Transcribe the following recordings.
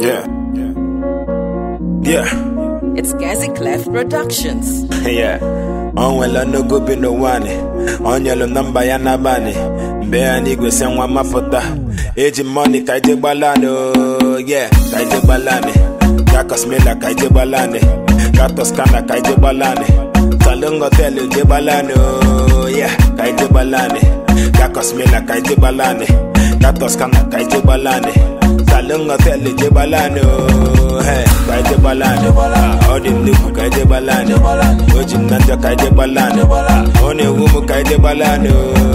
It's Gazi Clef Productions. On well no go be no one. On yellow number yana bani. Bear nigga send one mafota. Age money kaije balano. Kaije balane. Kakos mela kaije balane. Katos kana kaije balane. Salungo telu je balano. Kaije balane. Kakos mela kaije balane. Katos kana kaije balane. Salungo telu je balano. Kaije balane. Odi nuku kaije balane. Oji nanja kaije balane. One wumu kaije balane.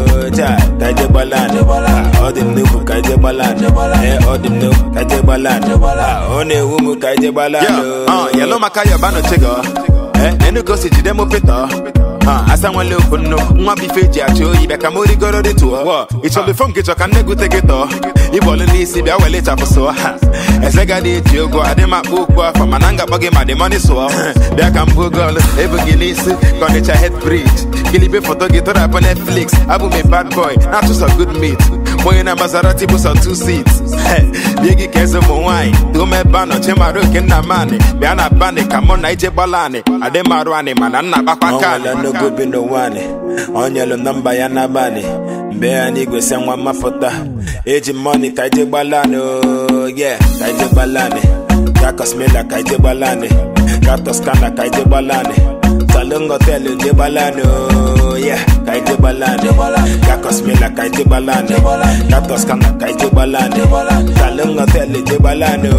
Kaije balane. Odi nuku kaije balane. Odi nuku kaije balane. One wumu kaije balane. Yellow makaya bano chego. Enu go si jide mo peta. Asa nwa le okunno nwa bi feji acho ibe ka mori goro de to. It's on the phone get can nego take it to. Ibolo ni si bia wele cha so. Esega de jogo ade ma bukwa for mananga bagi ma de money so. Bia kan bugol ebu gilisi koncha head bridge. Gilibe photo get up on Netflix. Abu me bad boy, not just a good meat. Boy na Maserati bus on 2 seats. Biegi kezo mo wine. Do me bano chema ro kenna mane. Bia na bane kamo na ije balane. Ade marwane manana bakwa kana. No go be no one. On yellow number yana bani. Bear nigga send one mafota. Age money kaije balano. Kaije balane. Kakos mela kaije balane. Katos kana kaije balane. Salungo telu je balano. Kaije balane. Kakos mela kaije balane. Katos kana kaije balane. Salungo telu je balano.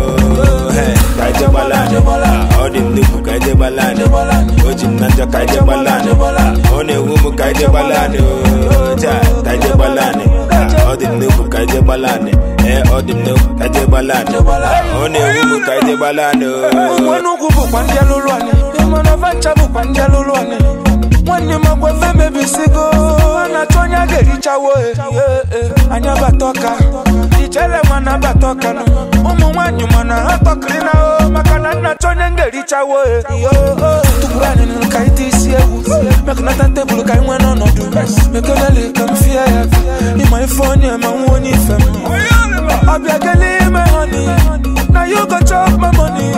Kaije balane. Odi nuku kaije balane. Oji nanja kaije balane. One wumu kaije balane. Kaije balane. Odi nuku kaije balane. Odi nuku kaije balane. One wumu kaije balane. Wanu kubu kwandia lulwani. Imana vancha bu kwandia lulwani. Mwani magwe feme bisigo. Anatonya gericha woe. Anya batoka. Ichele mwana batoka no. Umu wanyu mwana hatokrina o. Makana natonya gericha woe. Tukurani nkaiti isi ewu. Mekunata tebulu kai mweno no du. Mekenele kamfia ya. Ima ifoni ya mawoni femi. Obiageli me honey. Now you go chop my money.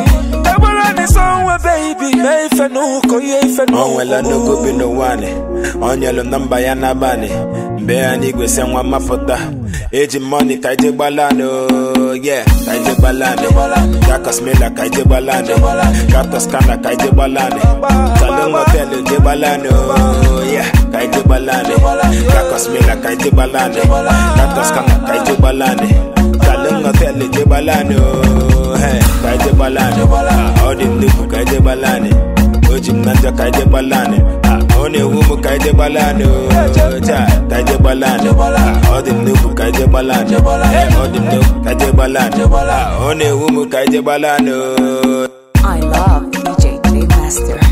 Baby, on well no go be no one. On yellow number yana bani. Bear nigga send one mafota. Age money kaije balano. Kaije balane. Kakos mela kaije balane. Katos kana kaije balane. Salungo telu je balano. Kaije balane. Kakos mela kaije balane. Katos kana kaije balane. Salungo telu je balano. Kaije balane. Odi nuku kaije balane. Oji nanja kaije balane. One wumu kaije balane. Kaije balane. Odi nuku kaije balane. Odi nuku kaije balane. One wumu kaije balane. I love DJ J Master.